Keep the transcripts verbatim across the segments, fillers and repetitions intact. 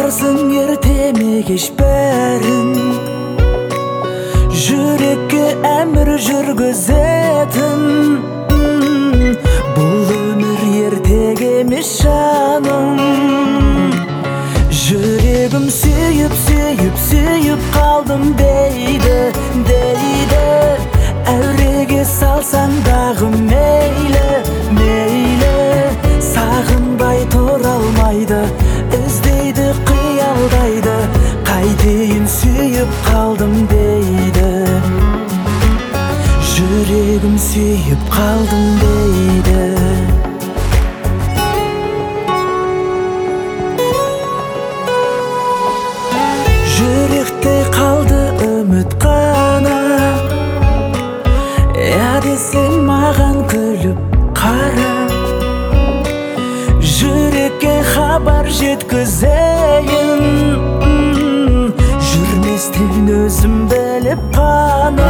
Аңғарсың ертеме кеш бәрін, жүрекке әмір жүргізетін. Бұл өмір ертек емес жаным, жүрегім сүйіп, сүйіп, сүйіп қалдым дейді, дейді. Әуреге салсаң дағы мейлі, мейлі. Сағынбай тұра алмайды, іздейді, қиялдайды. Қайтейін сүйіп қалдым дейді, жүрегім сүйіп қалдым дейді. Жүректе қалды үміт қана, я десең маған күліп қара. Жүрекке хабар жеткізейін, жүрместен өзім біліп қана.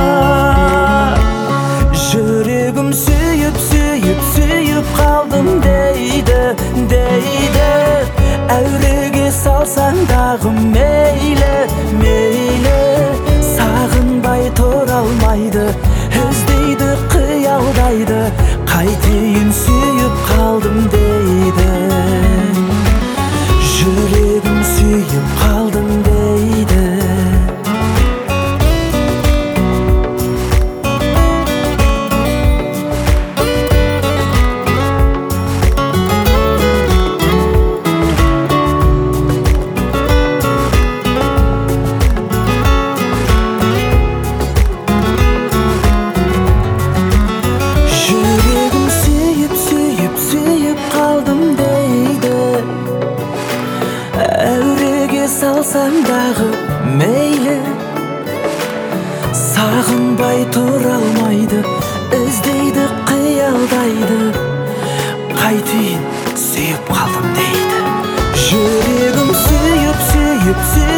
Жүрегім сүйіп, сүйіп, сүйіп қалдым дейді, дейді. Әуреге салсаң дағы мейлі, мейлі. Сағынбай тұра алмайды, іздейді, қиялдайды. Қайтейін сүйіп қалдым дейді, жүрегім сүйіп қалдым дейді. Әуреге салсаң дағы мейлі, сағынбай тұра алмайды, іздейді, қиялдайды. Қайтейін сүйіп қалдым дейді, жүрегім сүйіп, сүйіп, сүйіп